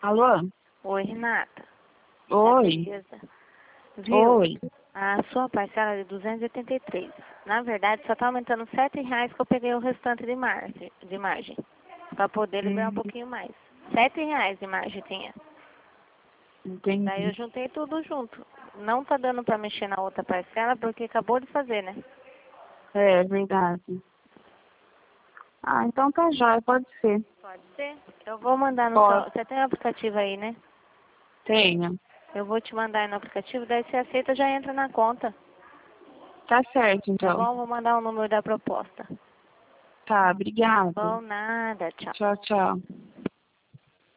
Alô? Oi, Renata. Oi. Beleza. Viu? Oi. A sua parcela é de 283. Na verdade, só tá aumentando R$ 7 que eu peguei o restante de margem. Pra poder liberar um pouquinho mais. R$ 7 de margem tinha. Daí eu Entendi. juntei tudo junto. Não tá dando pra mexer na outra parcela porque acabou de fazer, né? É verdade. Ah, então tá jóia, pode ser. Pode ser. Eu vou mandar no seu... Pode. Você tem o aplicativo aí, né? Tenha. Eu vou te mandar aí no aplicativo, daí você aceita já entra na conta. Tá certo, Tá então. bom? Vou mandar o número da proposta. Tá, obrigada. Bom, nada. Tchau. Tchau, tchau.